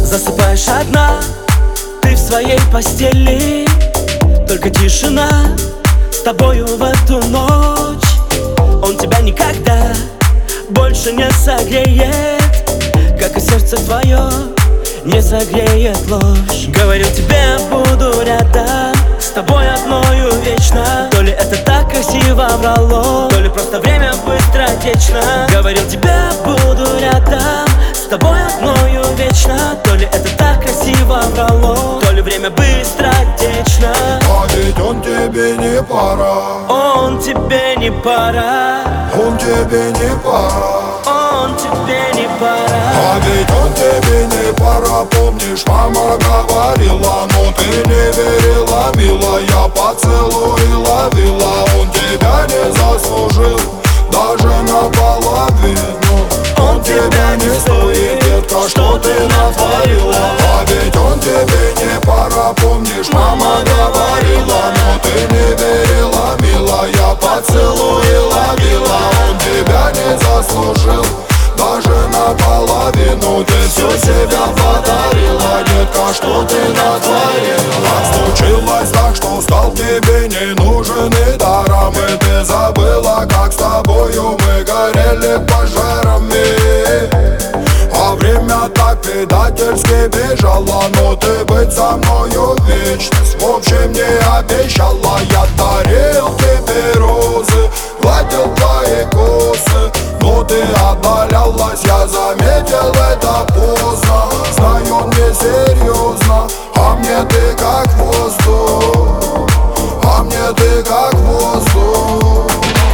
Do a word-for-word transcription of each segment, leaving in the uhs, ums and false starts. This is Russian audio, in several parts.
Засыпаешь одна, ты в своей постели, только тишина с тобою в эту ночь. Он тебя никогда больше не согреет, как и сердце твое не согреет ложь. Говорил тебе, буду рядом с тобой одною вечно. То ли это так красиво врало, то ли просто время быстротечно. Говорил тебе, буду рядом с тобой одною вечно. То ли это так красиво врало, то ли время быстротечно. А ведь он тебе не пара, Он тебе не пара, он тебе не пара, он тебе не пара. а ведь он тебе не пара. Помнишь, мама говорила, но ты не верила, милая, поцелуй ловила. Он тебя не заслужил даже наполовину. Он тебя не стоит, детка, что ты натворила. А ведь он тебе не пара. Помнишь, мама говорила, но ты не верила, милая, поцелуй ловила. Он тебя не заслужил даже наполовину. Ты все себя подарила, детка, что ты натворила. Случилось так, что стал тебе не нужен и даром, и ты забыла, как с тобою мы горели пожарами. А время так предательски бежало, но ты быть со мною вечность в общем не обещала. Я дарил тебе розы, гладил твои косы, но ты отдалялась, я заметил это поздно. Знаю, он не серьезно, а мне ты как воздух, а мне ты как воздух.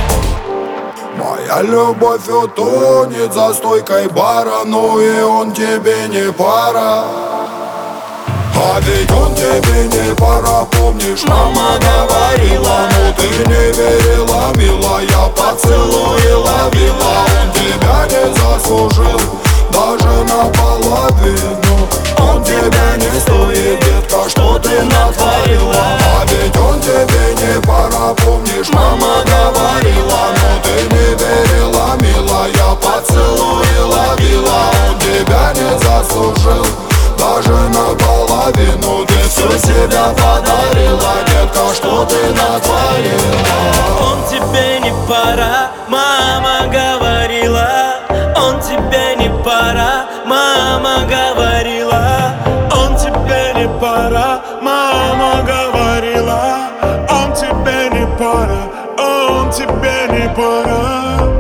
Моя любовь утонет за стойкой бара, ну и он тебе не пара. А ведь он тебе не пара. Помнишь, мама говорила, но ты не верила, милая, поцелуй ловила. Он тебя не заслужил даже наполовину. Он тебя не стоит, детка, что ты натворила. А ведь он тебе не пара. Помнишь, мама говорила, но ты не верила, милая, поцелуй ловила. Он тебя не заслужил даже наполовину. Ты все себя подарила, детка, что ты натворила. Он тебе не пара, мама говорила. Он тебе не пара, мама говорила. Он тебе не пара, мама говорила. Он тебе не пара, он тебе не пара.